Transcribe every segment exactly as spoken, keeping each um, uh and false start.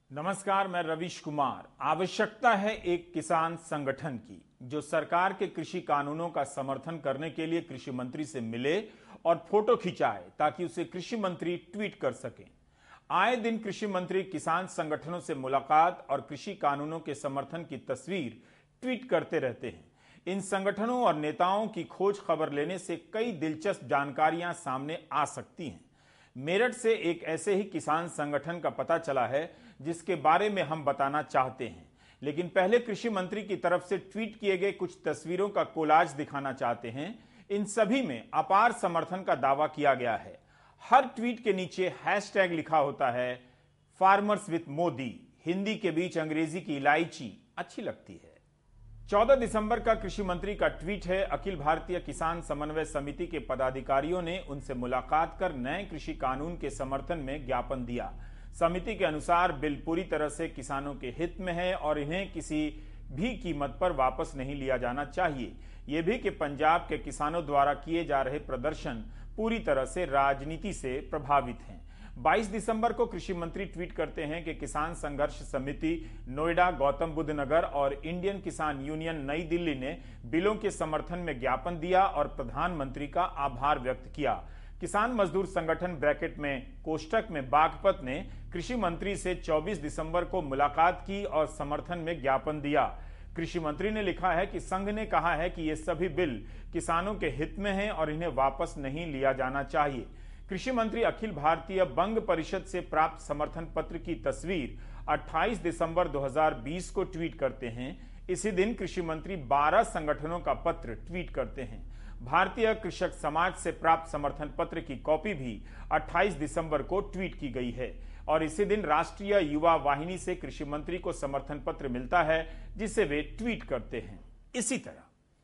नमस्कार, मैं रवीश कुमार। आवश्यकता है एक किसान संगठन की जो सरकार के कृषि कानूनों का समर्थन करने के लिए कृषि मंत्री से मिले और फोटो खिंचाए ताकि उसे कृषि मंत्री ट्वीट कर सकें। आए दिन कृषि मंत्री किसान संगठनों से मुलाकात और कृषि कानूनों के समर्थन की तस्वीर ट्वीट करते रहते हैं। इन संगठनों और नेताओं की खोज खबर लेने से कई दिलचस्प जानकारियां सामने आ सकती हैं। मेरठ से एक ऐसे ही किसान संगठन का पता चला है जिसके बारे में हम बताना चाहते हैं, लेकिन पहले कृषि मंत्री की तरफ से ट्वीट किए गए कुछ तस्वीरों का कोलाज दिखाना चाहते हैं। इन सभी में अपार समर्थन का दावा किया गया है। हर ट्वीट के नीचे हैशटैग लिखा होता है फार्मर्स विद मोदी। हिंदी के बीच अंग्रेजी की इलायची अच्छी लगती है। चौदह दिसंबर का कृषि मंत्री का ट्वीट है। अखिल भारतीय किसान समन्वय समिति के पदाधिकारियों ने उनसे मुलाकात कर नए कृषि कानून के समर्थन में ज्ञापन दिया। समिति के अनुसार बिल पूरी तरह से किसानों के हित में है और इन्हें किसी भी कीमत पर वापस नहीं लिया जाना चाहिए। यह भी कि पंजाब के किसानों द्वारा किए जा रहे प्रदर्शन पूरी तरह से राजनीति से प्रभावित हैं। बाईस दिसंबर को कृषि मंत्री ट्वीट करते हैं कि किसान संघर्ष समिति नोएडा, गौतम बुद्ध नगर और इंडियन किसान यूनियन नई दिल्ली ने बिलों के समर्थन में ज्ञापन दिया और प्रधानमंत्री का आभार व्यक्त किया। किसान मजदूर संगठन ब्रैकेट में कोष्टक में बागपत ने कृषि मंत्री से चौबीस दिसंबर को मुलाकात की और समर्थन में ज्ञापन दिया। कृषि मंत्री ने लिखा है कि संघ ने कहा है कि ये सभी बिल किसानों के हित में हैं और इन्हें वापस नहीं लिया जाना चाहिए। कृषि मंत्री अखिल भारतीय बंग परिषद से प्राप्त समर्थन पत्र की तस्वीर अट्ठाईस दिसंबर दो हज़ार बीस को ट्वीट करते हैं। इसी दिन कृषि मंत्री बारह संगठनों का पत्र ट्वीट करते हैं। भारतीय कृषक समाज से प्राप्त समर्थन पत्र की कॉपी भी अट्ठाईस दिसंबर को ट्वीट की गई है और इसी दिन राष्ट्रीय युवा वाहिनी से कृषि मंत्री को समर्थन पत्र मिलता है जिसे वे ट्वीट करते हैं। इसी तरह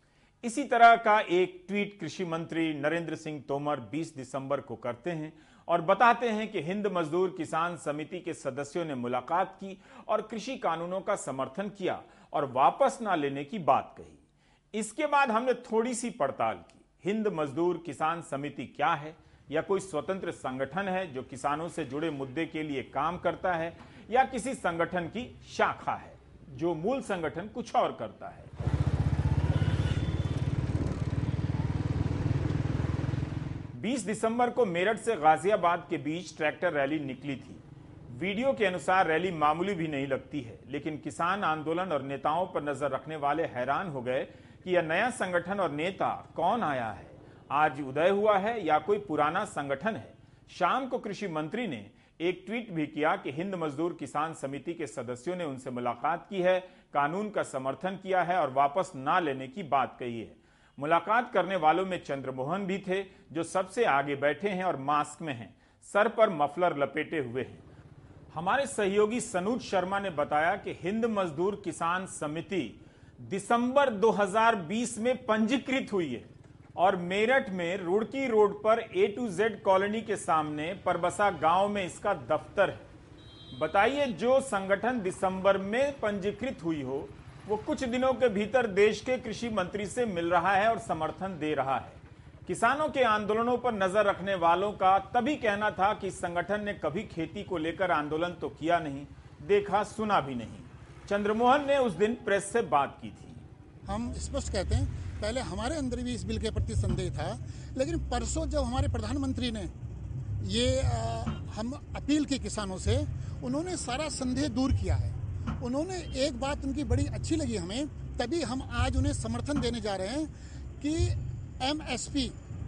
इसी तरह का एक ट्वीट कृषि मंत्री नरेंद्र सिंह तोमर बीस दिसंबर को करते हैं और बताते हैं कि हिंद मजदूर किसान समिति के सदस्यों ने मुलाकात की और कृषि कानूनों का समर्थन किया और वापस ना लेने की बात कही। इसके बाद हमने थोड़ी सी पड़ताल की। हिंद मजदूर किसान समिति क्या है? या कोई स्वतंत्र संगठन है जो किसानों से जुड़े मुद्दे के लिए काम करता है, या किसी संगठन की शाखा है जो मूल संगठन कुछ और करता है? बीस दिसंबर को मेरठ से गाजियाबाद के बीच ट्रैक्टर रैली निकली थी। वीडियो के अनुसार रैली मामूली भी नहीं लगती है, लेकिन किसान आंदोलन और नेताओं पर नजर रखने वाले हैरान हो गए कि यह नया संगठन और नेता कौन आया है, आज उदय हुआ है या कोई पुराना संगठन है। शाम को कृषि मंत्री ने एक ट्वीट भी किया कि हिंद मजदूर किसान समिति के सदस्यों ने उनसे मुलाकात की है, कानून का समर्थन किया है और वापस ना लेने की बात कही है। मुलाकात करने वालों में चंद्रमोहन भी थे जो सबसे आगे बैठे हैं और मास्क में हैं, सर पर मफलर लपेटे हुए हैं। हमारे सहयोगी सनूज शर्मा ने बताया कि हिंद मजदूर किसान समिति दिसंबर दो हज़ार बीस में पंजीकृत हुई है और मेरठ में रुड़की रोड पर ए टू जेड कॉलोनी के सामने परबसा गांव में इसका दफ्तर है। बताइए, जो संगठन दिसंबर में पंजीकृत हुई हो वो कुछ दिनों के भीतर देश के कृषि मंत्री से मिल रहा है और समर्थन दे रहा है। किसानों के आंदोलनों पर नजर रखने वालों का तभी कहना था कि इस संगठन ने कभी खेती को लेकर आंदोलन तो किया नहीं, देखा सुना भी नहीं। चंद्रमोहन ने उस दिन प्रेस से बात की थी। हम स्पष्ट कहते हैं, पहले हमारे अंदर भी इस बिल के प्रति संदेह था, लेकिन परसों जब हमारे प्रधानमंत्री ने ये आ, हम अपील की किसानों से, उन्होंने सारा संदेह दूर किया है। उन्होंने एक बात उनकी बड़ी अच्छी लगी हमें, तभी हम आज उन्हें समर्थन देने जा रहे हैं कि एमएसपी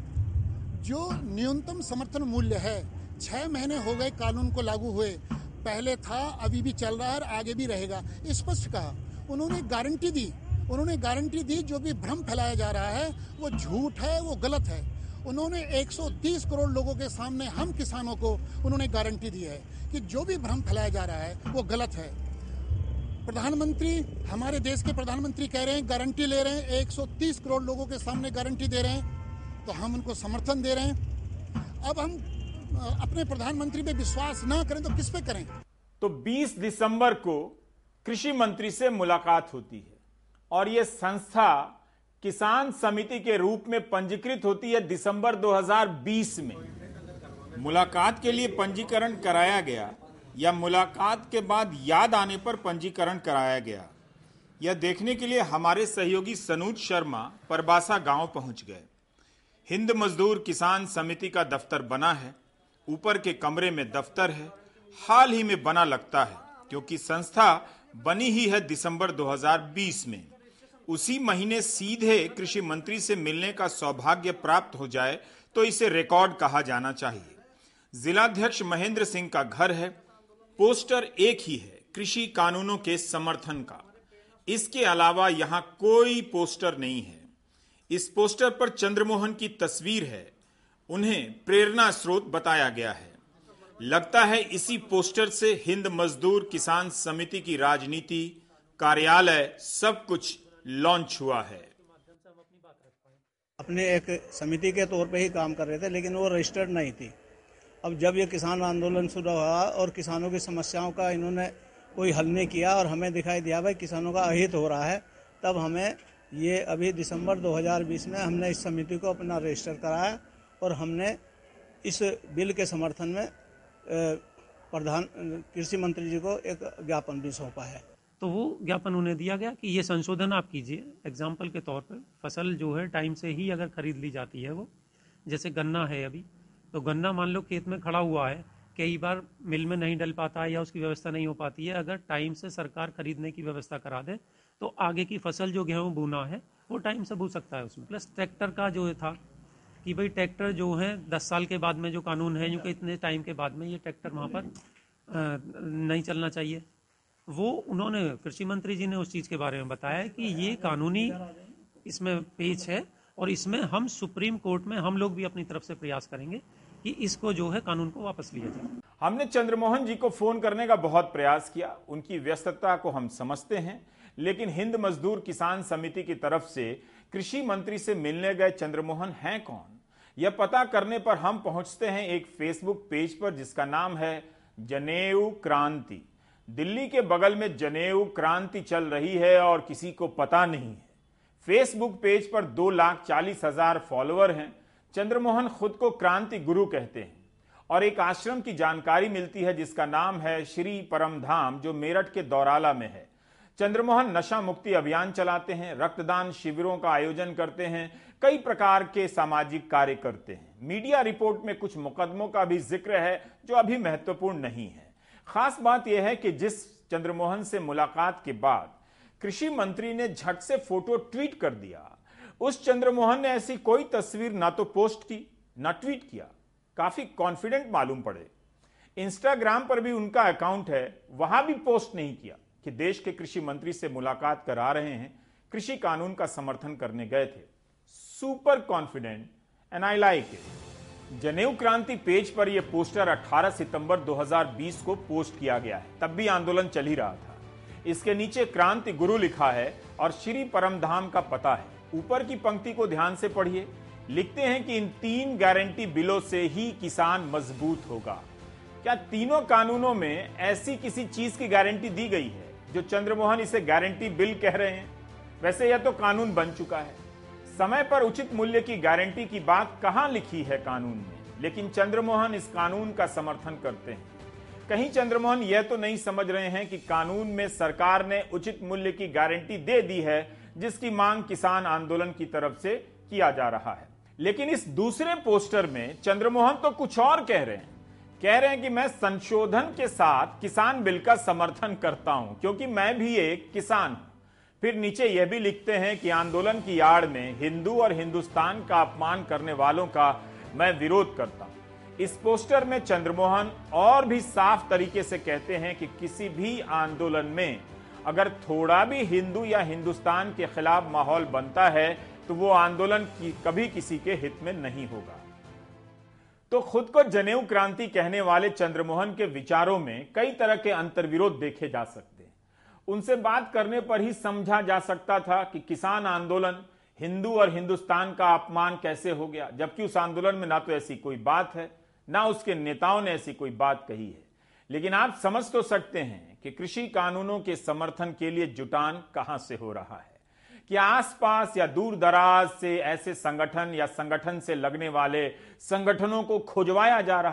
जो न्यूनतम समर्थन मूल्य है, छह महीने हो गए कानून को लागू हुए, पहले था, अभी भी चल रहा है और आगे भी रहेगा, स्पष्ट कहा। उन्होंने गारंटी दी उन्होंने गारंटी दी जो भी भ्रम फैलाया जा रहा है वो झूठ है, वो गलत है। उन्होंने एक सौ तीस करोड़ लोगों के सामने हम किसानों को उन्होंने गारंटी दी है कि जो भी भ्रम फैलाया जा रहा है वो गलत है। प्रधानमंत्री, हमारे देश के प्रधानमंत्री कह रहे हैं, गारंटी ले रहे हैं, एक सौ तीस करोड़ लोगों के सामने गारंटी दे रहे हैं, तो हम उनको समर्थन दे रहे हैं। अब हम अपने प्रधानमंत्री पे विश्वास ना करें तो किस पे करें? तो बीस दिसंबर को कृषि मंत्री से मुलाकात होती है और यह संस्था किसान समिति के रूप में पंजीकृत होती है दिसंबर दो हज़ार बीस में। मुलाकात के लिए पंजीकरण कराया गया या मुलाकात के बाद याद आने पर पंजीकरण कराया गया? यह देखने के लिए हमारे सहयोगी सनूज शर्मा परबासा गांव पहुंच गए। हिंद मजदूर किसान समिति का दफ्तर बना है। ऊपर के कमरे में दफ्तर है। हाल ही में बना लगता है, क्योंकि संस्था बनी ही है दिसंबर दो हज़ार बीस में। उसी महीने सीधे कृषि मंत्री से मिलने का सौभाग्य प्राप्त हो जाए तो इसे रिकॉर्ड कहा जाना चाहिए। जिलाध्यक्ष महेंद्र सिंह का घर है। पोस्टर एक ही है, कृषि कानूनों के समर्थन का। इसके अलावा यहां कोई पोस्टर नहीं है। इस पोस्टर पर चंद्रमोहन की तस्वीर है। उन्हें प्रेरणा स्रोत बताया गया है। लगता है इसी पोस्टर से हिंद मजदूर किसान समिति की राजनीति, कार्यालय, सब कुछ लॉन्च हुआ है। अपने एक समिति के तौर पे ही काम कर रहे थे, लेकिन वो रजिस्टर्ड नहीं थी। अब जब ये किसान आंदोलन शुरू हुआ और किसानों की समस्याओं का इन्होंने कोई हल नहीं किया और हमें दिखाई दिया भाई किसानों का अहित हो रहा है, तब हमें ये अभी दिसंबर दो हज़ार बीस में हमने इस समिति को अपना रजिस्टर कराया और हमने इस बिल के समर्थन में प्रधान कृषि मंत्री जी को एक ज्ञापन भी सौंपा है। तो वो ज्ञापन उन्हें दिया गया कि ये संशोधन आप कीजिए। एग्जाम्पल के तौर पर फसल जो है टाइम से ही अगर खरीद ली जाती है, वो जैसे गन्ना है अभी, तो गन्ना मान लो खेत में खड़ा हुआ है, कई बार मिल में नहीं डल पाता है या उसकी व्यवस्था नहीं हो पाती है। अगर टाइम से सरकार खरीदने की व्यवस्था करा दे तो आगे की फसल जो गेहूँ बोना है वो टाइम से बो सकता है उसमें। प्लस ट्रैक्टर का जो था कि भाई ट्रैक्टर जो है दस साल के बाद में जो कानून है, क्योंकि इतने टाइम के बाद में ये ट्रैक्टर वहाँ पर नहीं चलना चाहिए, वो उन्होंने कृषि मंत्री जी ने उस चीज़ के बारे में बताया कि ये कानूनी इसमें पेच है और इसमें हम सुप्रीम कोर्ट में हम लोग भी अपनी तरफ से प्रयास करेंगे कि इसको जो है कानून को वापस लिया जाए। हमने चंद्रमोहन जी को फोन करने का बहुत प्रयास किया। उनकी व्यस्तता को हम समझते हैं, लेकिन हिंद मजदूर किसान समिति की तरफ से कृषि मंत्री से मिलने गए चंद्रमोहन हैं कौन, यह पता करने पर हम पहुंचते हैं एक फेसबुक पेज पर जिसका नाम है जनेऊ क्रांति। दिल्ली के बगल में जनेऊ क्रांति चल रही है और किसी को पता नहीं है। फेसबुक पेज पर दो लाख चालीस हजार फॉलोअर हैं। चंद्रमोहन खुद को क्रांति गुरु कहते हैं और एक आश्रम की जानकारी मिलती है जिसका नाम है श्री परमधाम, जो मेरठ के दौराला में है। चंद्रमोहन नशा मुक्ति अभियान चलाते हैं, रक्तदान शिविरों का आयोजन करते हैं, कई प्रकार के सामाजिक कार्य करते हैं। मीडिया रिपोर्ट में कुछ मुकदमों का भी जिक्र है जो अभी महत्वपूर्ण नहीं है। खास बात यह है कि जिस चंद्रमोहन से मुलाकात के बाद कृषि मंत्री ने झट से फोटो ट्वीट कर दिया, उस चंद्रमोहन ने ऐसी कोई तस्वीर ना तो पोस्ट की ना ट्वीट किया। काफी कॉन्फिडेंट मालूम पड़े। इंस्टाग्राम पर भी उनका अकाउंट है, वहां भी पोस्ट नहीं किया कि देश के कृषि मंत्री से मुलाकात करा रहे हैं, कृषि कानून का समर्थन करने गए थे। Super confident and I like it. Janeu Kranti page पर यह पोस्टर अठारह सितंबर दो हज़ार बीस को पोस्ट किया गया है, तब भी आंदोलन चल ही रहा था। इसके नीचे क्रांति गुरु लिखा है और श्री परमधाम का पता है। ऊपर की पंक्ति को ध्यान से पढ़िए। लिखते हैं कि इन तीन गारंटी बिलों से ही किसान मजबूत होगा। क्या तीनों कानूनों में ऐसी किसी चीज की गारंटी दी गई है जो चंद्रमोहन इसे गारंटी बिल कह रहे हैं? वैसे यह तो कानून बन चुका है। समय पर उचित मूल्य की गारंटी की बात कहां लिखी है कानून में? लेकिन चंद्रमोहन इस कानून का समर्थन करते हैं। कहीं चंद्रमोहन यह तो नहीं समझ रहे हैं कि कानून में सरकार ने उचित मूल्य की गारंटी दे दी है, जिसकी मांग किसान आंदोलन की तरफ से किया जा रहा है। लेकिन इस दूसरे पोस्टर में चंद्रमोहन तो कुछ और कह रहे हैं। कह रहे हैं कि मैं संशोधन के साथ किसान बिल का समर्थन करता हूं क्योंकि मैं भी एक किसान हूं। फिर नीचे यह भी लिखते हैं कि आंदोलन की आड़ में हिंदू और हिंदुस्तान का अपमान करने वालों का मैं विरोध करता हूं। इस पोस्टर में चंद्रमोहन और भी साफ तरीके से कहते हैं कि किसी भी आंदोलन में अगर थोड़ा भी हिंदू या हिंदुस्तान के खिलाफ माहौल बनता है तो वो आंदोलन की कभी किसी के हित में नहीं होगा। तो खुद को जनेऊ क्रांति कहने वाले चंद्रमोहन के विचारों में कई तरह के अंतर्विरोध देखे जा सकते हैं। उनसे बात करने पर ही समझा जा सकता था कि किसान आंदोलन हिंदू और हिंदुस्तान का अपमान कैसे हो गया, जबकि उस आंदोलन में ना तो ऐसी कोई बात है ना उसके नेताओं ने ऐसी कोई बात कही है। लेकिन आप समझ तो सकते हैं कि कृषि कानूनों के समर्थन के लिए जुटान कहां से हो रहा है। कि आसपास या दूर दराज से ऐसे संगठन या संगठन से लगने वाले संगठनों को खुजवाया जा रहा है।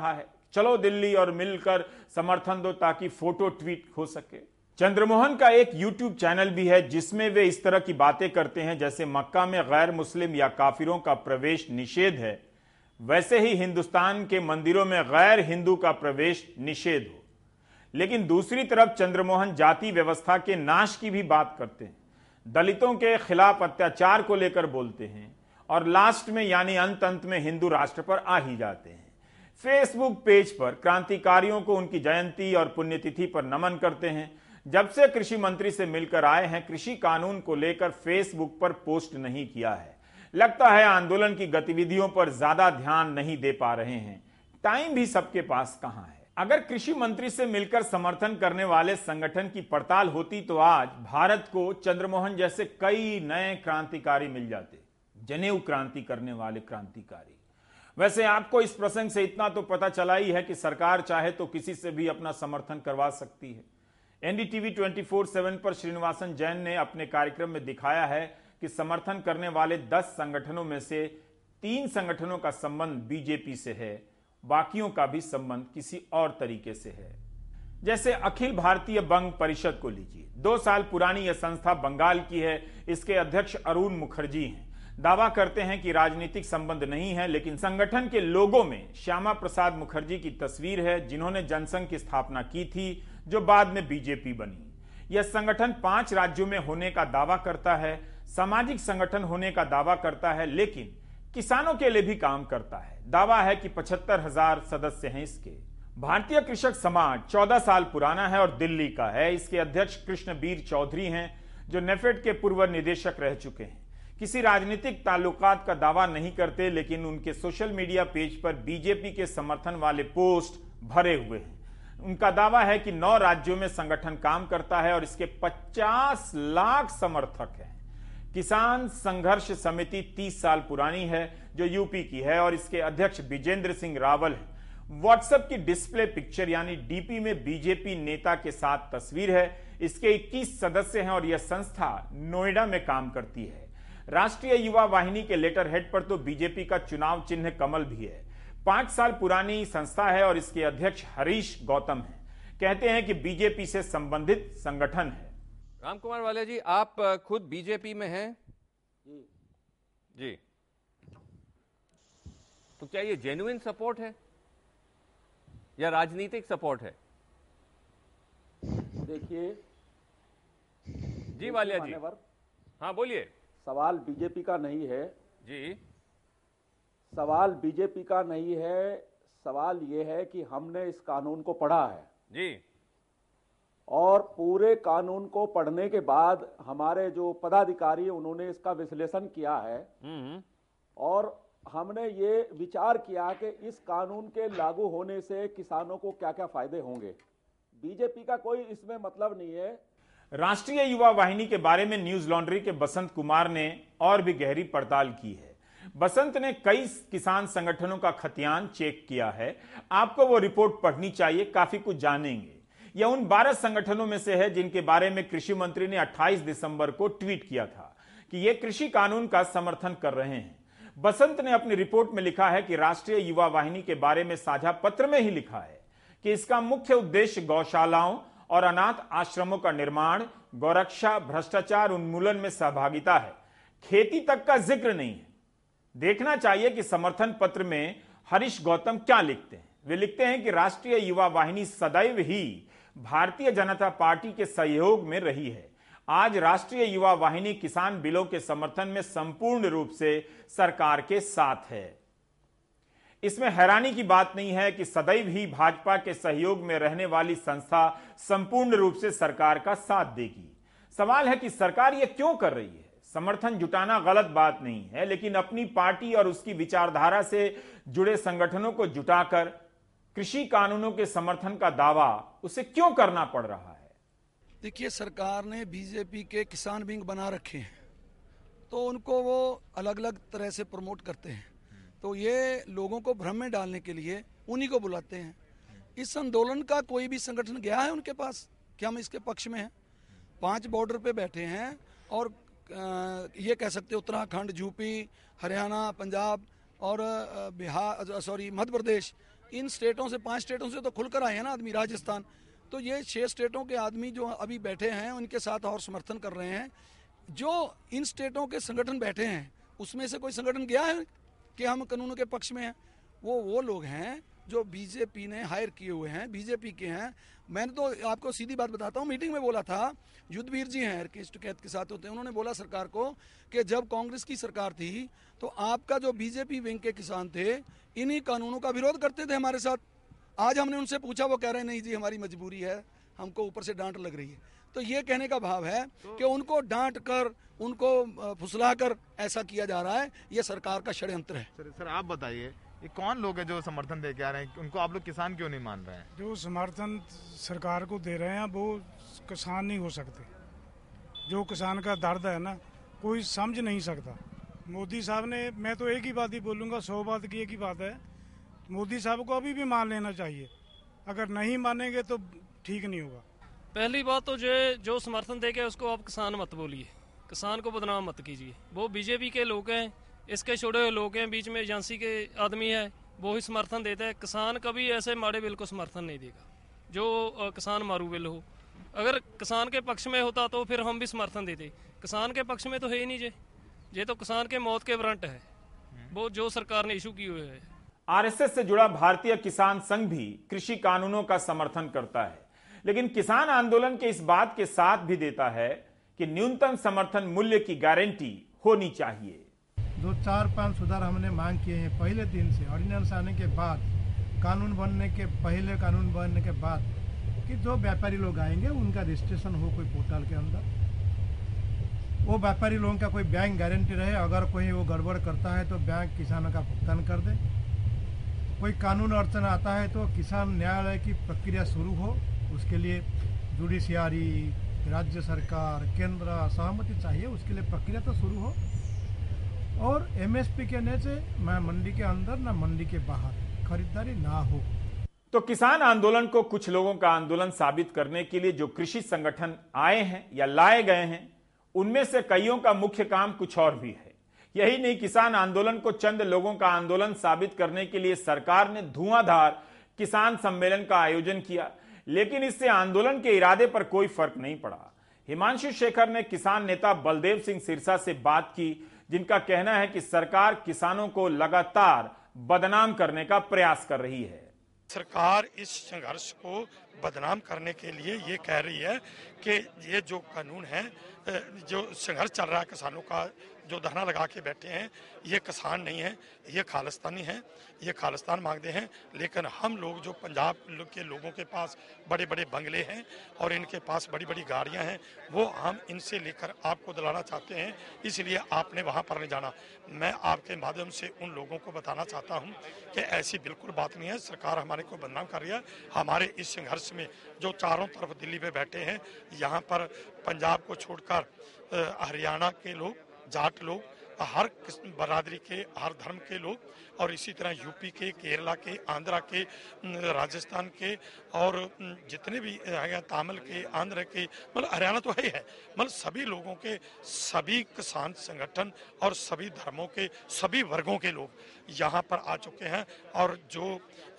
चलो दिल्ली और मिलकर समर्थन दो ताकि फोटो ट्वीट हो सके। चंद्रमोहन का एक यूट्यूब चैनल भी है जिसमें वे इस तरह की बातें करते हैं जैसे मक्का में गैर मुस्लिम या काफिरों का प्रवेश निषेध है, वैसे ही हिंदुस्तान के मंदिरों में गैर हिंदू का प्रवेश निषेध हो। लेकिन दूसरी तरफ चंद्रमोहन जाति व्यवस्था के नाश की भी बात करते हैं, दलितों के खिलाफ अत्याचार को लेकर बोलते हैं और लास्ट में यानी अंत अंत में हिंदू राष्ट्र पर आ ही जाते हैं। फेसबुक पेज पर क्रांतिकारियों को उनकी जयंती और पुण्यतिथि पर नमन करते हैं। जब से कृषि मंत्री से मिलकर आए हैं, कृषि कानून को लेकर फेसबुक पर पोस्ट नहीं किया है। लगता है आंदोलन की गतिविधियों पर ज्यादा ध्यान नहीं दे पा रहे हैं। टाइम भी सबके पास कहां है। अगर कृषि मंत्री से मिलकर समर्थन करने वाले संगठन की पड़ताल होती तो आज भारत को चंद्रमोहन जैसे कई नए क्रांतिकारी मिल जाते, जनेऊ क्रांति करने वाले क्रांतिकारी। वैसे आपको इस प्रसंग से इतना तो पता चला ही है कि सरकार चाहे तो किसी से भी अपना समर्थन करवा सकती है। एनडीटीवी ट्वेंटी फोर सेवन पर श्रीनिवासन जैन ने अपने कार्यक्रम में दिखाया है कि समर्थन करने वाले दस संगठनों में से तीन संगठनों का संबंध बीजेपी से है, बाकियों का भी संबंध किसी और तरीके से है। जैसे अखिल भारतीय बंग परिषद को लीजिए, दो साल पुरानी यह संस्था बंगाल की है। इसके अध्यक्ष अरुण मुखर्जी हैं। दावा करते हैं कि राजनीतिक संबंध नहीं है, लेकिन संगठन के लोगों में श्यामा प्रसाद मुखर्जी की तस्वीर है, जिन्होंने जनसंघ की स्थापना की थी जो बाद में बीजेपी बनी। यह संगठन पांच राज्यों में होने का दावा करता है, सामाजिक संगठन होने का दावा करता है, लेकिन किसानों के लिए भी काम करता है। दावा है कि पचहत्तर हजार सदस्य हैं इसके। भारतीय कृषक समाज चौदह साल पुराना है और दिल्ली का है। इसके अध्यक्ष कृष्णबीर चौधरी हैं जो नेफेड के पूर्व निदेशक रह चुके हैं। किसी राजनीतिक ताल्लुकात का दावा नहीं करते, लेकिन उनके सोशल मीडिया पेज पर बीजेपी के समर्थन वाले पोस्ट भरे हुए हैं। उनका दावा है कि नौ राज्यों में संगठन काम करता है और इसके पचास लाख समर्थक हैं। किसान संघर्ष समिति तीस साल पुरानी है जो यूपी की है और इसके अध्यक्ष विजेंद्र सिंह रावल है। व्हाट्सएप की डिस्प्ले पिक्चर यानी डीपी में बीजेपी नेता के साथ तस्वीर है। इसके इक्कीस सदस्य हैं और यह संस्था नोएडा में काम करती है। राष्ट्रीय युवा वाहिनी के लेटर हेड पर तो बीजेपी का चुनाव चिन्ह कमल भी है। पांच साल पुरानी संस्था है और इसके अध्यक्ष हरीश गौतम हैं। कहते हैं कि बीजेपी से संबंधित संगठन है। राम कुमार वाले जी, आप खुद बीजेपी में हैं? जी जी। तो क्या ये जेन्युइन सपोर्ट है या राजनीतिक सपोर्ट है? देखिए जी वालिया जी, हाँ बोलिए। सवाल बीजेपी का नहीं है जी, सवाल बीजेपी का नहीं है। सवाल ये है कि हमने इस कानून को पढ़ा है जी, और पूरे कानून को पढ़ने के बाद हमारे जो पदाधिकारी उन्होंने इसका विश्लेषण किया है और हमने ये विचार किया कि इस कानून के लागू होने से किसानों को क्या क्या फायदे होंगे। बीजेपी का कोई इसमें मतलब नहीं है। राष्ट्रीय युवा वाहिनी के बारे में न्यूज लॉन्ड्री के बसंत कुमार ने और भी गहरी पड़ताल की है। बसंत ने कई किसान संगठनों का खतियान चेक किया है। आपको वो रिपोर्ट पढ़नी चाहिए, काफी कुछ जानेंगे। यह उन बारह संगठनों में से है जिनके बारे में कृषि मंत्री ने अट्ठाईस दिसंबर को ट्वीट किया था कि ये कृषि कानून का समर्थन कर रहे हैं। बसंत ने अपनी रिपोर्ट में लिखा है कि राष्ट्रीय युवा वाहिनी के बारे में साझा पत्र में ही लिखा है कि इसका मुख्य उद्देश्य गौशालाओं और अनाथ आश्रमों का निर्माण, गौरक्षा, भ्रष्टाचार उन्मूलन में सहभागिता है। खेती तक का जिक्र नहीं है। देखना चाहिए कि समर्थन पत्र में हरीश गौतम क्या लिखते हैं। वे लिखते हैं कि राष्ट्रीय युवा वाहिनी सदैव ही भारतीय जनता पार्टी के सहयोग में रही है। आज राष्ट्रीय युवा वाहिनी किसान बिलों के समर्थन में संपूर्ण रूप से सरकार के साथ है। इसमें हैरानी की बात नहीं है कि सदैव ही भाजपा के सहयोग में रहने वाली संस्था संपूर्ण रूप से सरकार का साथ देगी। सवाल है कि सरकार यह क्यों कर रही है। समर्थन जुटाना गलत बात नहीं है, लेकिन अपनी पार्टी और उसकी विचारधारा से जुड़े संगठनों को जुटाकर कृषि कानूनों के समर्थन का दावा उसे क्यों करना पड़ रहा है। देखिए, सरकार ने बीजेपी के किसान विंग बना रखे हैं तो उनको वो अलग अलग तरह से प्रमोट करते हैं, तो ये लोगों को भ्रम में डालने के लिए उन्हीं को बुलाते हैं। इस आंदोलन का कोई भी संगठन गया है उनके पास कि हम इसके पक्ष में हैं? पांच बॉर्डर पे बैठे हैं और आ, ये कह सकते उत्तराखंड, यूपी, हरियाणा, पंजाब और बिहार, सॉरी मध्य प्रदेश, इन स्टेटों से, पांच स्टेटों से तो खुलकर आए हैं ना आदमी, राजस्थान, तो ये छह स्टेटों के आदमी जो अभी बैठे हैं उनके साथ और समर्थन कर रहे हैं। जो इन स्टेटों के संगठन बैठे हैं उसमें से कोई संगठन गया है कि हम कानूनों के पक्ष में हैं? वो वो लोग हैं जो बीजेपी ने हायर किए हुए हैं, बीजेपी के हैं। मैंने तो आपको सीधी बात बताता हूँ, मीटिंग में बोला था, युद्धवीर जी हैं केस टुकैत के साथ होते हैं, उन्होंने बोला सरकार को कि जब कांग्रेस की सरकार थी तो आपका जो बीजेपी विंग के किसान थे इन्हीं कानूनों का विरोध करते थे हमारे साथ। आज हमने उनसे पूछा, वो कह रहे हैं नहीं जी हमारी मजबूरी है, हमको ऊपर से डांट लग रही है। तो ये कहने का भाव है कि उनको डांट कर, उनको फुसला कर ऐसा किया जा रहा है, ये सरकार का षड्यंत्र है। सर, सर आप बताइए, ये कौन लोग हैं जो समर्थन दे के आ रहे हैं, उनको आप लोग किसान क्यों नहीं मान रहे हैं? जो समर्थन सरकार को दे रहे हैं वो किसान नहीं हो सकते। जो किसान का दर्द है ना, कोई समझ नहीं सकता। मोदी साहब ने, मैं तो एक ही बात ही बोलूँगा, सौ बात की एक ही बात है, मोदी साहब को अभी भी मान लेना चाहिए। अगर नहीं मानेंगे तो ठीक नहीं होगा। पहली बात तो जो जो समर्थन देके उसको आप किसान मत बोलिए, किसान को बदनाम मत कीजिए। वो बीजेपी के लोग हैं, इसके छोड़े हुए लोग हैं, बीच में एजेंसी के आदमी है, वो ही समर्थन देते हैं। किसान कभी ऐसे माड़े बिल को समर्थन नहीं देगा जो किसान मारू बिल हो। अगर किसान के पक्ष में होता तो फिर हम भी समर्थन देते। किसान के पक्ष में तो है ही नहीं जे ये तो किसान के मौत के वारंट है वो जो सरकार ने इशू किए हुए है। आरएसएस से जुड़ा भारतीय किसान संघ भी कृषि कानूनों का समर्थन करता है, लेकिन किसान आंदोलन के इस बात के साथ भी देता है कि न्यूनतम समर्थन मूल्य की गारंटी होनी चाहिए। दो चार पांच सुधार हमने मांग किए हैं पहले दिन से, ऑर्डिनेंस आने के बाद, कानून बनने के पहले, कानून बनने के बाद, कि जो व्यापारी लोग आएंगे उनका रजिस्ट्रेशन हो कोई पोर्टल के अंदर, वो व्यापारी लोगों का कोई बैंक गारंटी रहे, अगर कोई वो गड़बड़ करता है तो बैंक किसानों का भुगतान कर दे। कोई कानून अड़चन आता है तो किसान न्यायालय की प्रक्रिया शुरू हो, उसके लिए जुडिशियरी, राज्य सरकार, केंद्र सहमति चाहिए, उसके लिए प्रक्रिया तो शुरू हो। और एमएसपी के नीचे ना मंडी के अंदर ना मंडी के बाहर खरीदारी ना हो। तो किसान आंदोलन को कुछ लोगों का आंदोलन साबित करने के लिए जो कृषि संगठन आए हैं या लाए गए हैं, उनमें से कईयों का मुख्य काम कुछ और भी है। यही नहीं, किसान आंदोलन को चंद लोगों का आंदोलन साबित करने के लिए सरकार ने धुआंधार किसान सम्मेलन का आयोजन किया, लेकिन इससे आंदोलन के इरादे पर कोई फर्क नहीं पड़ा। हिमांशु शेखर ने किसान नेता बलदेव सिंह सिरसा से बात की, जिनका कहना है कि सरकार किसानों को लगातार बदनाम करने का प्रयास कर रही है। सरकार इस संघर्ष को बदनाम करने के लिए ये कह रही है कि ये जो कानून है, जो संघर्ष चल रहा है किसानों का, जो धरना लगा के बैठे हैं, ये किसान नहीं है, ये खालिस्तानी हैं, ये खालिस्तान मांगते हैं। लेकिन हम लोग जो पंजाब के लोगों के पास बड़े बड़े बंगले हैं और इनके पास बड़ी बड़ी गाड़ियां हैं, वो हम इनसे लेकर आपको दिलाना चाहते हैं, इसलिए आपने वहां पर नहीं जाना। मैं आपके माध्यम से उन लोगों को बताना चाहता हूं कि ऐसी बिल्कुल बात नहीं है। सरकार हमारे को बदनाम कर रही है। हमारे इस संघर्ष में जो चारों तरफ दिल्ली में बैठे हैं, यहाँ पर पंजाब को छोड़कर हरियाणा के लोग, जाट लोग, हर बरादरी के, हर धर्म के लोग, और इसी तरह यूपी के, केरला के, आंध्रा के, राजस्थान के, और जितने भी तमिल के, आंध्र के, मतलब हरियाणा तो है ही है, मतलब सभी लोगों के, सभी किसान संगठन और सभी धर्मों के, सभी वर्गों के लोग यहाँ पर आ चुके हैं। और जो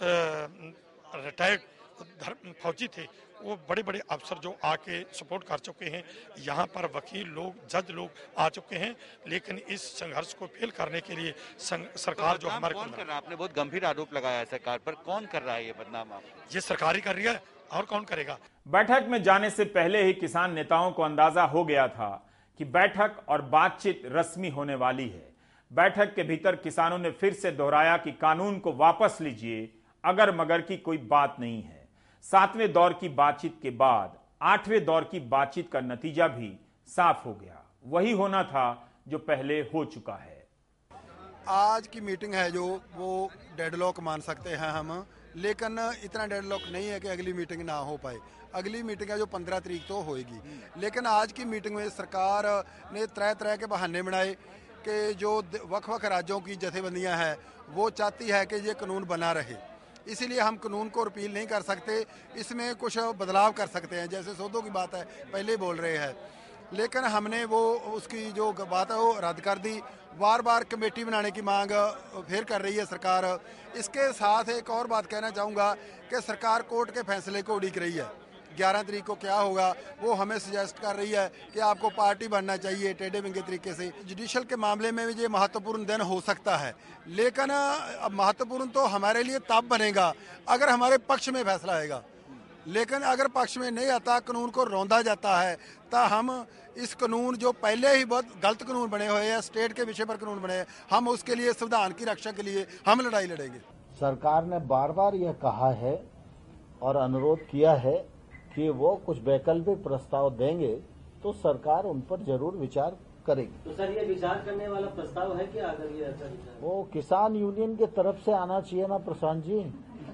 रिटायर्ड धर्म फौजी थे, वो बड़े बड़े अफसर जो आके सपोर्ट कर चुके हैं, यहाँ पर वकील लोग, जज लोग आ चुके हैं। लेकिन इस संघर्ष को फेल करने के लिए सरकार जो हमारे कौन कर रहा है? आपने बहुत गंभीर आरोप लगाया है सरकार पर, कौन कर रहा है ये बदनाम? आप ये सरकार ही कर रही है, और कौन करेगा? बैठक में जाने से पहले ही किसान नेताओं को अंदाजा हो गया था कि बैठक और बातचीत रस्मी होने वाली है। बैठक के भीतर किसानों ने फिर से दोहराया कि कानून को वापस लीजिए, अगर मगर की कोई बात नहीं है। सातवें दौर की बातचीत के बाद आठवें दौर की बातचीत का नतीजा भी साफ हो गया, वही होना था जो पहले हो चुका है। आज की मीटिंग है जो, वो डेडलॉक मान सकते हैं हम, लेकिन इतना डेडलॉक नहीं है कि अगली मीटिंग ना हो पाए। अगली मीटिंग है जो पंद्रह तारीख तो होएगी, लेकिन आज की मीटिंग में सरकार ने तरह तरह के बहाने बनाए कि जो वक्-वक् राज्यों की जथेबंदियां हैं वो चाहती है कि ये कानून बना रहे, इसीलिए हम कानून को रिपील नहीं कर सकते, इसमें कुछ बदलाव कर सकते हैं। जैसे सौदों की बात है, पहले बोल रहे हैं, लेकिन हमने वो उसकी जो बात है वो रद्द कर दी। बार बार कमेटी बनाने की मांग फिर कर रही है सरकार। इसके साथ एक और बात कहना चाहूँगा कि सरकार कोर्ट के फैसले को उड़ीक रही है। ग्यारह तारीख को क्या होगा वो हमें सजेस्ट कर रही है कि आपको पार्टी बनना चाहिए टेढ़े मेढ़े तरीके से। जुडिशल के मामले में भी ये महत्वपूर्ण दिन हो सकता है, लेकिन अब महत्वपूर्ण तो हमारे लिए तब बनेगा अगर हमारे पक्ष में फैसला आएगा। लेकिन अगर पक्ष में नहीं आता, कानून को रौंदा जाता है, तो हम इस कानून जो पहले ही बहुत गलत कानून बने हुए हैं, स्टेट के विषय पर कानून बने हैं, हम उसके लिए संविधान की रक्षा के लिए हम लड़ाई लड़ेंगे। सरकार ने बार बार यह कहा है और अनुरोध किया है कि वो कुछ वैकल्पिक प्रस्ताव देंगे तो सरकार उन पर जरूर विचार करेगी। तो सर ये विचार करने वाला प्रस्ताव है क्या? अगर ये ऐसा विचार वो किसान यूनियन की तरफ से आना चाहिए ना प्रशांत जी,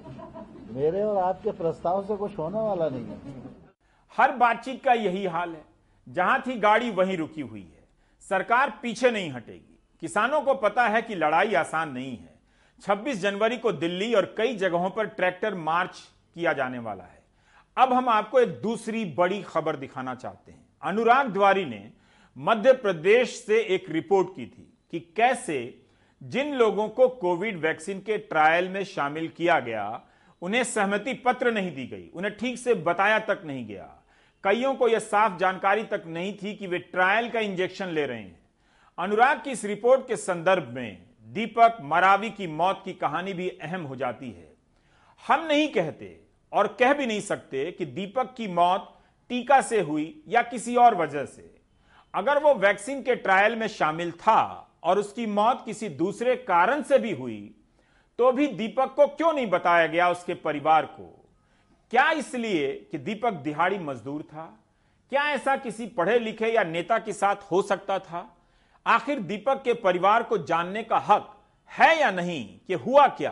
मेरे और आपके प्रस्ताव से कुछ होने वाला नहीं है। हर बातचीत का यही हाल है, जहां थी गाड़ी वहीं रुकी हुई है। सरकार पीछे नहीं हटेगी। किसानों को पता है कि लड़ाई आसान नहीं है। छब्बीस जनवरी को दिल्ली और कई जगहों पर ट्रैक्टर मार्च किया जाने वाला है। अब हम आपको एक दूसरी बड़ी खबर दिखाना चाहते हैं। अनुराग द्वारी ने मध्य प्रदेश से एक रिपोर्ट की थी कि कैसे जिन लोगों को कोविड वैक्सीन के ट्रायल में शामिल किया गया उन्हें सहमति पत्र नहीं दी गई, उन्हें ठीक से बताया तक नहीं गया। कईयों को यह साफ जानकारी तक नहीं थी कि वे ट्रायल का इंजेक्शन ले रहे हैं। अनुराग की इस रिपोर्ट के संदर्भ में दीपक मरावी की मौत की कहानी भी अहम हो जाती है। हम नहीं कहते और कह भी नहीं सकते कि दीपक की मौत टीका से हुई या किसी और वजह से। अगर वो वैक्सीन के ट्रायल में शामिल था और उसकी मौत किसी दूसरे कारण से भी हुई तो भी दीपक को क्यों नहीं बताया गया उसके परिवार को? क्या इसलिए कि दीपक दिहाड़ी मजदूर था? क्या ऐसा किसी पढ़े लिखे या नेता के साथ हो सकता था? आखिर दीपक के परिवार को जानने का हक है या नहीं कि हुआ क्या?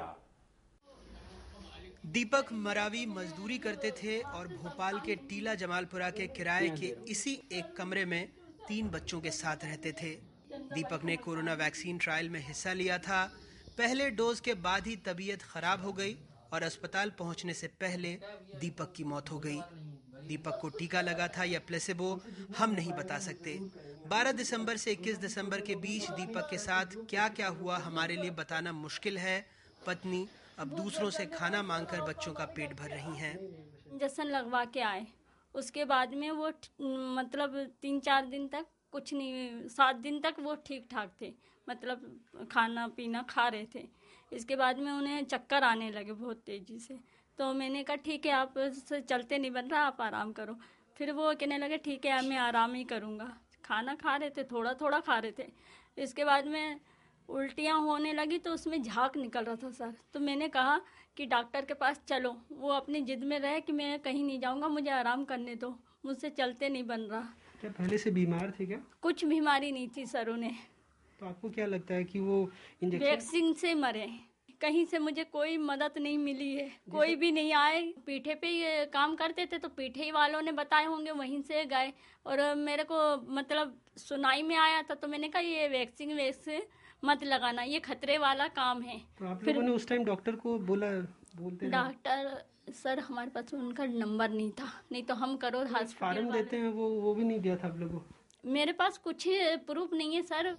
दीपक मरावी मजदूरी करते थे और भोपाल के टीला जमालपुरा के किराए के इसी एक कमरे में तीन बच्चों के साथ रहते थे। दीपक ने कोरोना वैक्सीन ट्रायल में हिस्सा लिया था। पहले डोज के बाद ही तबीयत खराब हो गई और अस्पताल पहुंचने से पहले दीपक की मौत हो गई। दीपक को टीका लगा था या प्लेसेबो हम नहीं बता सकते। बारह दिसंबर से इक्कीस दिसंबर के बीच दीपक के साथ क्या क्या हुआ हमारे लिए बताना मुश्किल है। पत्नी अब दूसरों से खाना मांगकर बच्चों का पेट भर रही हैं। इंजेक्शन लगवा के आए, उसके बाद में वो मतलब तीन चार दिन तक कुछ नहीं, सात दिन तक वो ठीक ठाक थे, मतलब खाना पीना खा रहे थे। इसके बाद में उन्हें चक्कर आने लगे बहुत तेज़ी से। तो मैंने कहा ठीक है, आप से चलते नहीं बन रहा, आप आराम करो। फिर वो कहने लगे ठीक है मैं आराम ही करूँगा। खाना खा रहे थे, थोड़ा थोड़ा खा रहे थे। इसके बाद में उल्टियाँ होने लगी तो उसमें झाग निकल रहा था सर। तो मैंने कहा कि डॉक्टर के पास चलो। वो अपनी जिद में रहे कि मैं कहीं नहीं जाऊँगा, मुझे आराम करने दो, मुझसे चलते नहीं बन रहा। क्या पहले से बीमार थे क्या? कुछ बीमारी नहीं थी सर उन्हें। तो आपको क्या लगता है कि वो इंजेक्शन वैक्सीन से मरे? कहीं से मुझे कोई मदद नहीं मिली है, कोई भी नहीं आए। पीठे पे ये काम करते थे तो पीठे ही वालों ने बताए होंगे, वहीं से गए। और मेरे को मतलब सुनाई में आया था तो मैंने कहा ये वैक्सीन वैक्सीन मत लगाना, ये खतरे वाला काम है। तो आप लोगों ने उस टाइम डॉक्टर को बोला? बोलते डॉक्टर सर हमारे पास उनका नंबर नहीं था, नहीं तो हम करो हॉस्पिटल फार्म देते हैं वो वो भी नहीं दिया था आप लोगों को? मेरे पास कुछ प्रूफ नहीं है सर।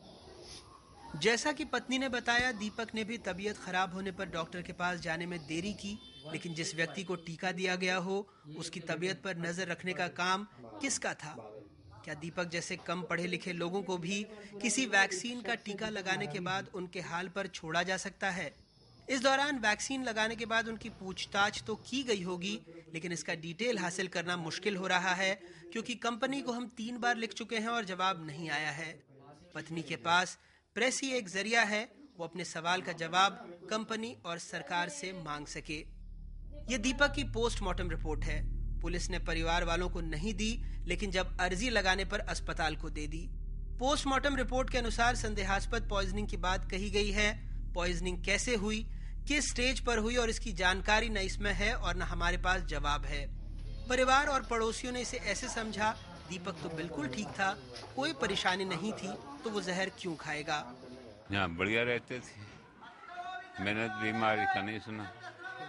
जैसा कि पत्नी ने बताया, दीपक ने भी तबीयत खराब होने पर डॉक्टर के पास जाने में देरी की। लेकिन जिस व्यक्ति को टीका दिया गया हो उसकी तबीयत पर नजर रखने का काम किसका था? क्या दीपक जैसे कम पढ़े लिखे लोगों को भी किसी वैक्सीन का टीका लगाने के बाद उनके हाल पर छोड़ा जा सकता है? इस दौरान वैक्सीन लगाने के बाद उनकी पूछताछ तो की गई होगी, लेकिन इसका डिटेल हासिल करना मुश्किल हो रहा है क्योंकि कंपनी को हम तीन बार लिख चुके हैं और जवाब नहीं आया है। पत्नी के पास प्रेस ही एक जरिया है, वो अपने सवाल का जवाब कंपनी और सरकार से मांग सके। ये दीपक की पोस्टमार्टम रिपोर्ट है। पुलिस ने परिवार वालों को नहीं दी, लेकिन जब अर्जी लगाने पर अस्पताल को दे दी। पोस्टमार्टम रिपोर्ट के अनुसार संदेहास्पद पॉइजनिंग की बात कही गई है। पॉइजनिंग कैसे हुई, किस स्टेज पर हुई और इसकी जानकारी न इसमें है और न हमारे पास जवाब है। परिवार और पड़ोसियों ने इसे ऐसे समझा, दीपक तो बिल्कुल ठीक था, कोई परेशानी नहीं थी, तो वो जहर क्यों खाएगा। यहाँ बढ़िया रहते थे, मैंने बीमारी का नहीं सुना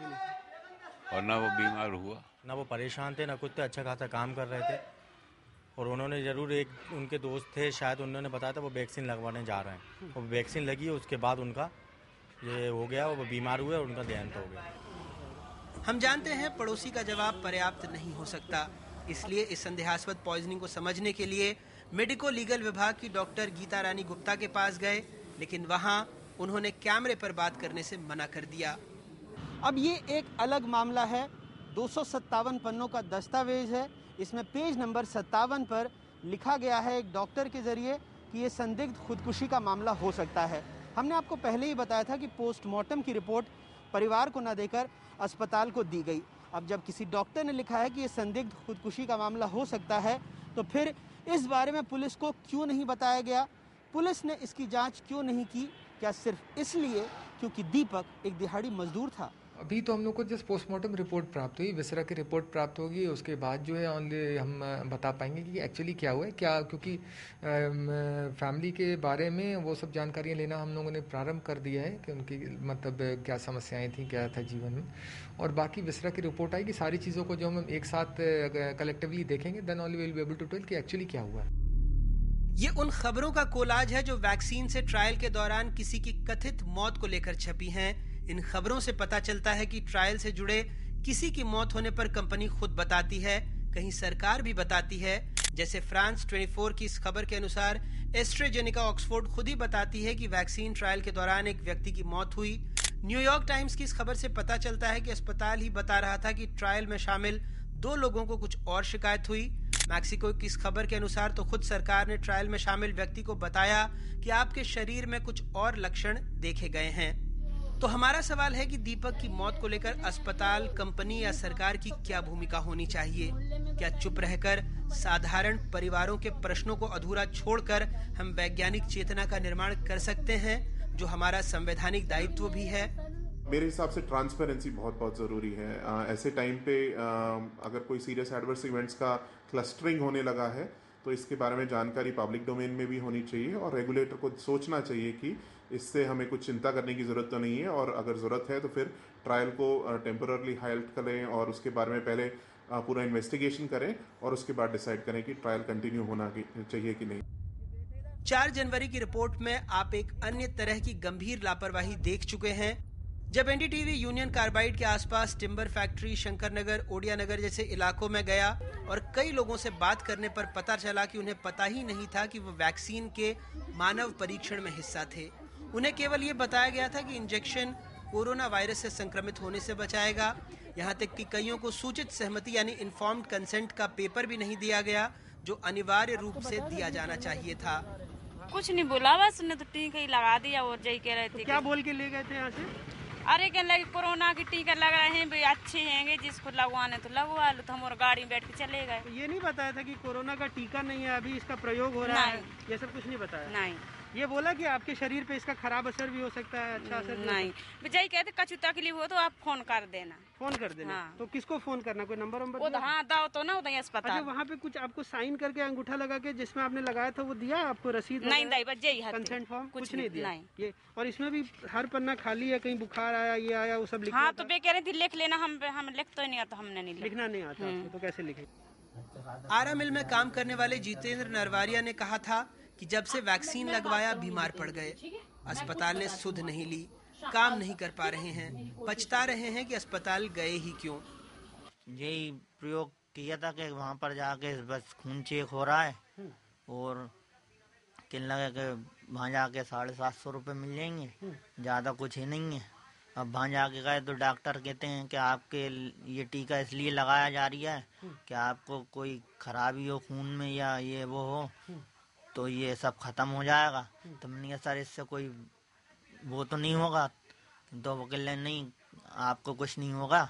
और ना वो बीमार हुआ। ना वो परेशान थे, ना कुछ थे, अच्छा खासा काम कर रहे थे और उन्होंने ज़रूर, एक उनके दोस्त थे शायद, उन्होंने बताया था वो वैक्सीन लगवाने जा रहे हैं। वो वैक्सीन लगी, उसके बाद उनका ये हो गया, वो बीमार हुए और उनका देहांत हो गया। हम जानते हैं पड़ोसी का जवाब पर्याप्त नहीं हो सकता, इसलिए इस संदेहास्पद पॉइजनिंग को समझने के लिए मेडिको लीगल विभाग की डॉक्टर गीता रानी गुप्ता के पास गए, लेकिन वहां उन्होंने कैमरे पर बात करने से मना कर दिया। अब ये एक अलग मामला है। दो सौ सत्तावन पन्नों का दस्तावेज है। इसमें पेज नंबर सत्तावन पर लिखा गया है एक डॉक्टर के जरिए कि ये संदिग्ध खुदकुशी का मामला हो सकता है। हमने आपको पहले ही बताया था कि पोस्टमार्टम की रिपोर्ट परिवार को न देकर अस्पताल को दी गई। अब जब किसी डॉक्टर ने लिखा है कि ये संदिग्ध खुदकुशी का मामला हो सकता है, तो फिर इस बारे में पुलिस को क्यों नहीं बताया गया? पुलिस ने इसकी जांच क्यों नहीं की? क्या सिर्फ इसलिए क्योंकि दीपक एक दिहाड़ी मजदूर था? अभी तो हम लोग को जस्ट पोस्टमार्टम रिपोर्ट प्राप्त हुई, विसरा की रिपोर्ट प्राप्त होगी, उसके बाद जो है ऑनली हम बता पाएंगे कि एक्चुअली क्या हुआ है क्या, क्योंकि फैमिली के बारे में वो सब जानकारियाँ लेना हम लोगों ने प्रारंभ कर दिया है कि उनकी मतलब क्या समस्याएं थी, क्या था जीवन में, और बाकी विसरा की रिपोर्ट आएगी। सारी चीज़ों को जो हम एक साथ कलेक्टिवली देखेंगे, then only will be able to tell कि एक्चुअली क्या हुआ है। ये उन खबरों का कोलाज है जो वैक्सीन से ट्रायल के दौरान किसी की कथित मौत को लेकर छपी हैं। इन खबरों से पता चलता है कि ट्रायल से जुड़े किसी की मौत होने पर कंपनी खुद बताती है, कहीं सरकार भी बताती है। जैसे फ्रांस चौबीस की इस खबर के अनुसार एस्ट्रेजेनेका ऑक्सफोर्ड खुद ही बताती है कि वैक्सीन ट्रायल के दौरान एक व्यक्ति की मौत हुई। न्यूयॉर्क टाइम्स की इस खबर से पता चलता है कि अस्पताल ही बता रहा था कि ट्रायल में शामिल दो लोगों को कुछ और शिकायत हुई। मैक्सिको की इस खबर के अनुसार तो खुद सरकार ने ट्रायल में शामिल व्यक्ति को बताया कि आपके शरीर में कुछ और लक्षण देखे गए हैं। तो हमारा सवाल है कि दीपक की मौत को लेकर अस्पताल, कंपनी या सरकार की क्या भूमिका होनी चाहिए? क्या चुप रहकर साधारण परिवारों के प्रश्नों को अधूरा छोड़कर हम वैज्ञानिक चेतना का निर्माण कर सकते हैं, जो हमारा संवैधानिक दायित्व भी है? मेरे हिसाब से ट्रांसपेरेंसी बहुत बहुत ज़रूरी है। आ, ऐसे टाइम पे आ, अगर कोई सीरियस एडवर्स इवेंट्स का क्लस्टरिंग होने लगा है तो इसके बारे में जानकारी पब्लिक डोमेन में भी होनी चाहिए और रेगुलेटर को सोचना चाहिए कि इससे हमें कुछ चिंता करने की ज़रूरत तो नहीं है, और अगर ज़रूरत है तो फिर ट्रायल को टेम्पररली हाल्ट करें और उसके बारे में पहले आ, पूरा इन्वेस्टिगेशन करें और उसके बाद डिसाइड करें कि ट्रायल कंटिन्यू होना चाहिए कि नहीं। चार जनवरी की रिपोर्ट में आप एक अन्य तरह की गंभीर लापरवाही देख चुके हैं। जब एनडीटीवी यूनियन कार्बाइड के आसपास टिम्बर फैक्ट्री, शंकर नगर, ओडिया नगर जैसे इलाकों में गया और कई लोगों से बात करने पर पता चला कि उन्हें पता ही नहीं था कि वो वैक्सीन के मानव परीक्षण में हिस्सा थे। उन्हें केवल ये बताया गया था कि इंजेक्शन कोरोना वायरस से संक्रमित होने से बचाएगा। यहाँ तक कि कईयों को सूचित सहमति यानी इन्फॉर्म्ड कंसेंट का पेपर भी नहीं दिया गया, जो अनिवार्य रूप से दिया जाना चाहिए था। कुछ नहीं बोला, बस उन्हें तो टीका ही लगा दिया और यही कह रहे थे। तो क्या बोल के ले गए थे यहाँ से? अरे कहने लगे कोरोना की टीका लग रहे हैं भाई, अच्छे हैं, जिसको लगवाने तो लगवा लो। तो हम और गाड़ी में बैठ के चले गए। तो ये नहीं बताया था कि कोरोना का टीका नहीं है, अभी इसका प्रयोग हो रहा है, ये सब कुछ नहीं बताया? नहीं। ये बोला कि आपके शरीर पे इसका खराब असर भी हो सकता है, अच्छा असर नहीं। विजय कहते कछु तकलीफ हो तो आप फोन कर देना। फोन कर देना। हाँ। तो किसको फोन करना, कोई नंबर नंबर? वो तो हाँ दाओ तो ना उधर अस्पताल। अच्छा, वहाँ पे कुछ आपको साइन करके अंगूठा लगा के जिसमें आपने लगाया था वो दिया आपको रसीद? नहीं नहीं, बस यही है कंसेंट फॉर्म कुछ, कुछ नहीं दिया। नहीं। ये और इसमें भी हर पन्ना खाली है, कहीं बुखार आया, ये आया, वो सब लिखा? हाँ, तो वे कह रहे थे लिख लेना, हम हम लिख तो नहीं आता, हमने नहीं लिखना नहीं आता, तो कैसे लिखे? आरा मिल में काम करने वाले जितेंद्र नरवारिया ने कहा था कि जब से वैक्सीन लगवाया बीमार पड़ गए। अस्पताल ने सुध नहीं ली, काम नहीं कर पा रहे हैं, पछता रहे हैं कि अस्पताल गए ही क्यों। यही प्रयोग किया था कि वहाँ पर जाके बस खून चेक हो रहा है और कहने लगे कि वहाँ जाके साढ़े सात सौ रुपये मिल जाएंगे, ज़्यादा कुछ ही नहीं है। अब वहाँ जाके गए तो डॉक्टर कहते हैं कि आपके ये टीका इसलिए लगाया जा रही है कि आपको कोई खराबी हो खून में या ये वो हो तो ये सब खत्म हो जाएगा। तो मैंने कहा सर इससे कोई वो तो नहीं होगा? तो वो कह रहे नहीं आपको कुछ नहीं होगा,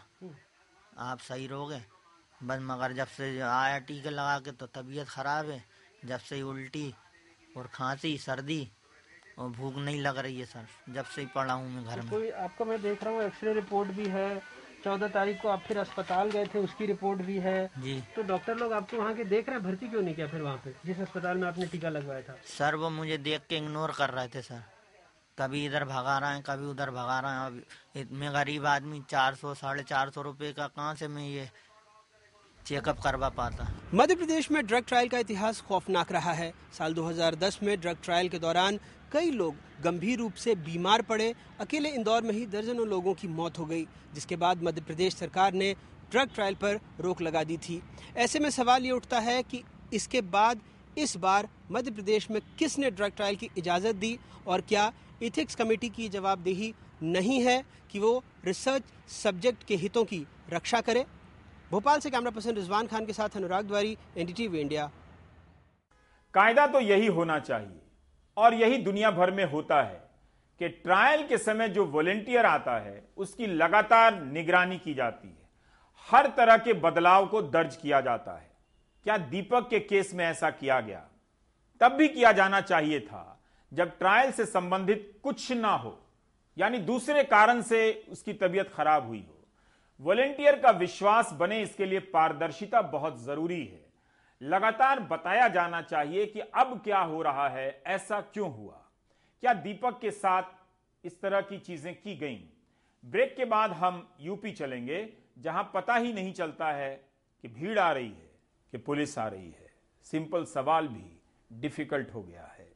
आप सही रहोगे। बस मगर जब से आया टीका लगा के तो तबीयत ख़राब है, जब से उल्टी और खांसी, सर्दी और भूख नहीं लग रही है सर, जब से ही पड़ा हूँ मैं घर में। कोई आपका मैं देख रहा हूँ एक्सरे रिपोर्ट भी है, चौदह तारीख को आप फिर अस्पताल गए थे, उसकी रिपोर्ट भी है जी। तो डॉक्टर लोग आपको वहाँ के देख रहे हैं, भर्ती क्यों नहीं किया फिर वहाँ पे जिस अस्पताल में आपने टीका लगवाया था? सर वो मुझे देख के इग्नोर कर रहे थे सर, कभी इधर भगा रहे हैं, कभी उधर भगा रहे हैं। अब मैं गरीब आदमी, चार सौ साढ़े चार सौ रुपये का कहाँ से मैं ये चेकअप करवा पाता। मध्य प्रदेश में ड्रग ट्रायल का इतिहास खौफनाक रहा है। साल दो हज़ार दस में ड्रग ट्रायल के दौरान कई लोग गंभीर रूप से बीमार पड़े। अकेले इंदौर में ही दर्जनों लोगों की मौत हो गई, जिसके बाद मध्य प्रदेश सरकार ने ड्रग ट्रायल पर रोक लगा दी थी। ऐसे में सवाल ये उठता है कि इसके बाद इस बार मध्य प्रदेश में किसने ड्रग ट्रायल की इजाज़त दी और क्या इथिक्स कमेटी की जवाबदेही नहीं है कि वो रिसर्च सब्जेक्ट के हितों की रक्षा करे। भोपाल से कैमरा पर्सन रिजवान खान के साथ अनुराग द्वारी, एनडीटीवी इंडिया। कायदा तो यही होना चाहिए और यही दुनिया भर में होता है कि ट्रायल के समय जो वॉलंटियर आता है उसकी लगातार निगरानी की जाती है, हर तरह के बदलाव को दर्ज किया जाता है। क्या दीपक के केस में ऐसा किया गया? तब भी किया जाना चाहिए था जब ट्रायल से संबंधित कुछ ना हो, यानी दूसरे कारण से उसकी तबीयत खराब हुई हो। वॉलंटियर का विश्वास बने, इसके लिए पारदर्शिता बहुत जरूरी है। लगातार बताया जाना चाहिए कि अब क्या हो रहा है, ऐसा क्यों हुआ, क्या दीपक के साथ इस तरह की चीजें की गईं। ब्रेक के बाद हम यूपी चलेंगे, जहां पता ही नहीं चलता है कि भीड़ आ रही है कि पुलिस आ रही है। सिंपल सवाल भी डिफिकल्ट हो गया है।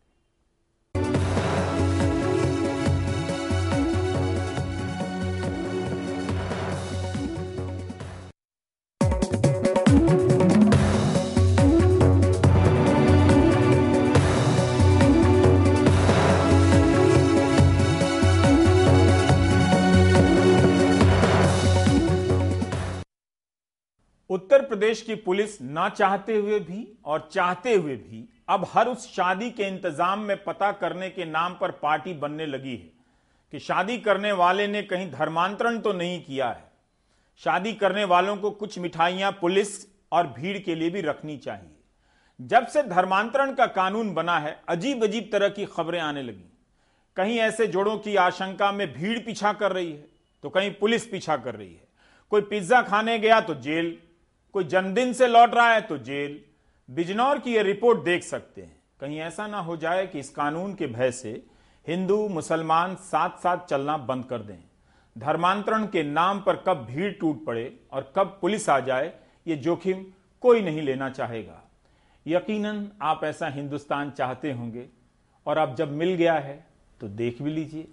उत्तर प्रदेश की पुलिस ना चाहते हुए भी और चाहते हुए भी अब हर उस शादी के इंतजाम में पता करने के नाम पर पार्टी बनने लगी है कि शादी करने वाले ने कहीं धर्मांतरण तो नहीं किया है। शादी करने वालों को कुछ मिठाइयां पुलिस और भीड़ के लिए भी रखनी चाहिए। जब से धर्मांतरण का कानून बना है, अजीब अजीब तरह की खबरें आने लगी। कहीं ऐसे जोड़ों की आशंका में भीड़ पीछा कर रही है तो कहीं पुलिस पीछा कर रही है। कोई पिज्जा खाने गया तो जेल, कोई जन्मदिन से लौट रहा है तो जेल। बिजनौर की यह रिपोर्ट देख सकते हैं। कहीं ऐसा ना हो जाए कि इस कानून के भय से हिंदू मुसलमान साथ साथ चलना बंद कर दें। धर्मांतरण के नाम पर कब भीड़ टूट पड़े और कब पुलिस आ जाए, ये जोखिम कोई नहीं लेना चाहेगा। यकीनन आप ऐसा हिंदुस्तान चाहते होंगे और अब जब मिल गया है तो देख भी लीजिए।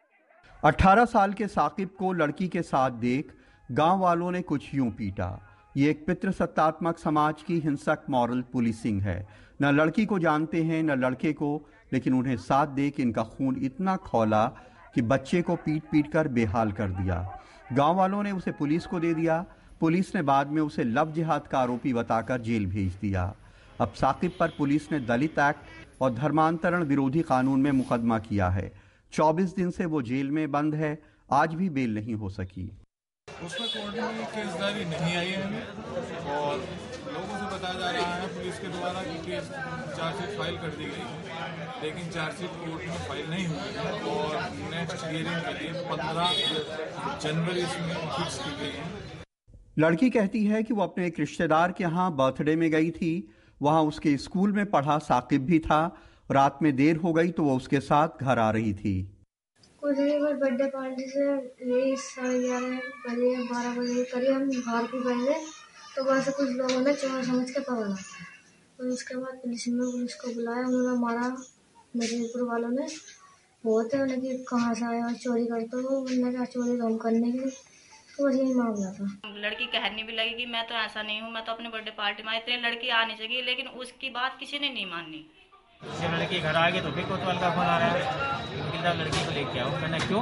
अठारह साल के साकिब को लड़की के साथ देख गांव वालों ने कुछ यूं पीटा। ये एक पितृसत्तात्मक समाज की हिंसक मॉरल पुलिसिंग है। न लड़की को जानते हैं न लड़के को, लेकिन उन्हें साथ देख इनका खून इतना खौला कि बच्चे को पीट पीट कर बेहाल कर दिया। गांव वालों ने उसे पुलिस को दे दिया। पुलिस ने बाद में उसे लव जिहाद का आरोपी बताकर जेल भेज दिया। अब साकिब पर पुलिस ने दलित एक्ट और धर्मांतरण विरोधी कानून में मुकदमा किया है। चौबीस दिन से वो जेल में बंद है, आज भी बेल नहीं हो सकी। उसमें कोर्ट में केसदारी नहीं आई है हमें और लोगों से बताया जा रहा है पुलिस के द्वारा कि केस चार्जशीट फाइल कर दी गई है, लेकिन चार्जशीट कोर्ट में फाइल नहीं हुई है और नेक्स्ट हियरिंग के लिए पंद्रह जनवरी इसमें फिक्स की गई है। लड़की कहती है कि वो अपने एक रिश्तेदार के यहाँ बर्थडे में गई थी। वहाँ उसके स्कूल में पढ़ा साकिब भी था। रात में देर हो गई तो वो उसके साथ घर आ रही थी। कुछ दिन बाद बर्थडे पार्टी से यही साढ़े ग्यारह बजे बारह बजे करीब हम घर को गए तो वहाँ से कुछ लोगों ने चोर समझ के पकड़ा। और उसके बाद पुलिस ने पुलिस को बुलाया। उन्होंने मारा मेदिनीपुर वालों ने। बहुत है उन्हें कि कहाँ से आया और चोरी करते हो। उन्होंने कहा चोरी हम करने की, तो बस यही मामला था। लड़की कहने भी लगी कि मैं तो ऐसा नहीं हूँ, मैं तो अपने बर्थडे पार्टी में इतनी लड़की आनी चाहिए, लेकिन उसकी बात किसी ने नहीं मानी। जब लड़की घर आ गई तो फिर कोतवाल का फोन आ रहा है, लड़की को लेके आओ। मैंने क्यों?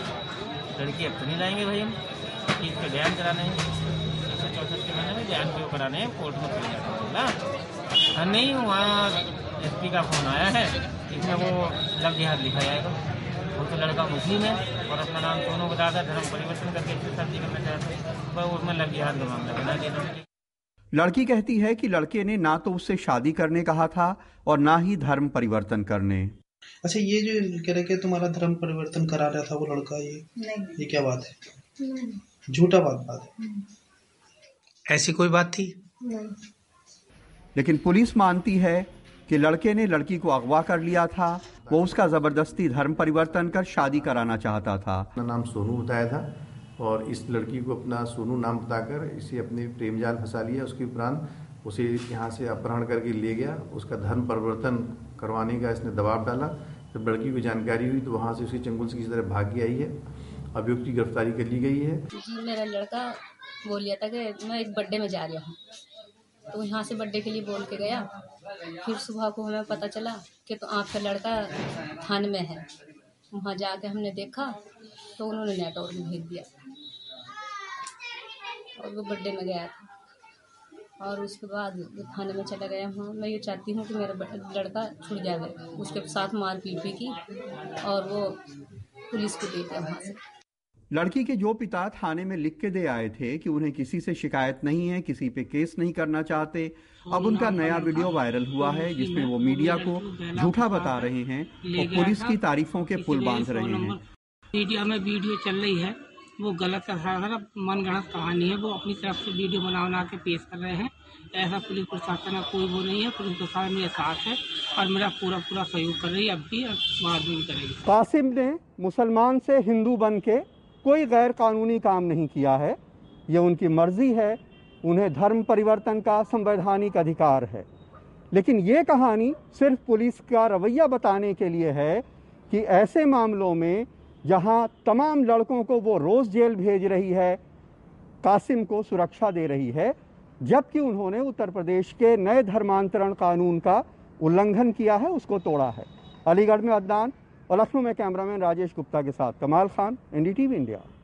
लड़की अब तो नहीं लाएंगे भाई, हम इस पे बयान कराने हैं। एक सौ चौसठ के महीने में बयान क्यों कराने हैं, कोर्ट में चले जाना नहीं। वहाँ एस पी का फोन आया है, इसमें वो लव जिहाद लिखा जाएगा। वो तो लड़का मुस्लिम है और अपना नाम सोनू बताता, धर्म परिवर्तन करके शादी करना चाहता है, पर उसमें लव जिहाद का मामला बना दिया। लड़की कहती है कि लड़के ने ना तो उससे शादी करने कहा था और ना ही धर्म परिवर्तन करने। अच्छा, ये जो कह रहे कि तुम्हारा धर्म परिवर्तन करा रहा था वो लड़का, ये नहीं। ये क्या बात है? झूठा बात बात है। ऐसी कोई बात थी नहीं। लेकिन पुलिस मानती है कि लड़के ने लड़की को अगवा कर लिया था। वो उसका जबरदस्ती धर्म परिवर्तन कर शादी कराना चाहता था। नाम सोनू बताया था और इस लड़की को अपना सोनू नाम बताकर इसे अपने प्रेम जाल फंसा लिया। उसके उपरांत उसे यहाँ से अपहरण करके ले गया, उसका धर्म परिवर्तन करवाने का इसने दबाव डाला। जब लड़की को जानकारी हुई तो वहाँ से उसे चंगुल से किसी तरह भाग के आई है। अभियुक्त की गिरफ्तारी कर ली गई है। जी मेरा लड़का बोल लिया था कि मैं एक बर्थडे में जा रहा हूँ, तो यहाँ से बर्थडे के लिए बोल के गया। फिर सुबह को हमें पता चला कि तो आपका लड़का थाने में है। वहाँ जाके हमने देखा तो उन्होंने नेटवर्क में भेज दिया और वो बर्थडे में गया था। और उसके बाद थाने में चला गया। हाँ, मैं ये चाहती हूँ कि मेरा लड़का छूट जाए। उसके साथ मारपीट भी की और वो पुलिस को दे दिया वहाँ से। लड़की के जो पिता थाने में लिख के दे आए थे कि उन्हें किसी से शिकायत नहीं है, किसी पे केस नहीं करना चाहते, अब उनका नया वीडियो वायरल हुआ है जिसमें वो मीडिया को झूठा बता रहे हैं और पुलिस की तारीफों के पुल बांध रहे हैं। मीडिया में वीडियो चल रही है, वो गलत मनगढ़ंत कहानी है। वो अपनी तरफ से वीडियो बना बना के पेश कर रहे हैं। ऐसा पुलिस प्रशासन का कोई वो नहीं है। पुलिस प्रशासन मेरे साथ है और मेरा पूरा पूरा सहयोग कर रही है, अब भी बाद में भी करेगी। कासिम ने मुसलमान से हिंदू बन के कोई गैर कानूनी काम नहीं किया है। ये उनकी मर्जी है, उन्हें धर्म परिवर्तन का संवैधानिक अधिकार है। लेकिन ये कहानी सिर्फ पुलिस का रवैया बताने के लिए है कि ऐसे मामलों में जहां तमाम लड़कों को वो रोज़ जेल भेज रही है, कासिम को सुरक्षा दे रही है, जबकि उन्होंने उत्तर प्रदेश के नए धर्मांतरण कानून का उल्लंघन किया है, उसको तोड़ा है। अलीगढ़ में अदनान और लखनऊ में कैमरामैन राजेश गुप्ता के साथ कमाल खान, एनडीटीवी इंडिया।